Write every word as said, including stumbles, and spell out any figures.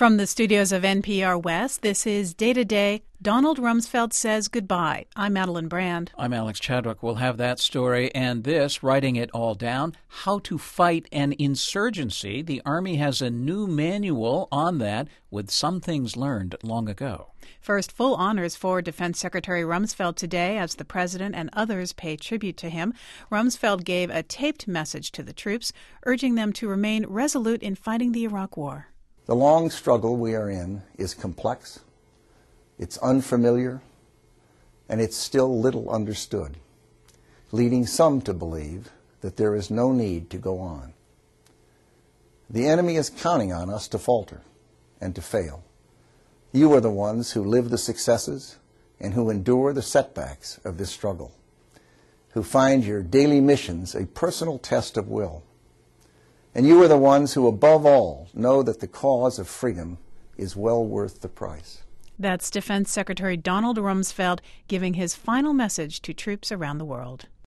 From the studios of N P R West, this is Day to Day. Donald Rumsfeld Says Goodbye. I'm Madeline Brand. I'm Alex Chadwick. We'll have that story and this, Writing It All Down, How to Fight an Insurgency. The Army has a new manual on that with some things learned long ago. First, full honors for Defense Secretary Rumsfeld today as the President and others pay tribute to him. Rumsfeld gave a taped message to the troops, urging them to remain resolute in fighting the Iraq War. The long struggle we are in is complex, it's unfamiliar, and it's still little understood, leading some to believe that there is no need to go on. The enemy is counting on us to falter and to fail. You are the ones who live the successes and who endure the setbacks of this struggle, who find your daily missions a personal test of will. And you are the ones who, above all, know that the cause of freedom is well worth the price. That's Defense Secretary Donald Rumsfeld giving his final message to troops around the world.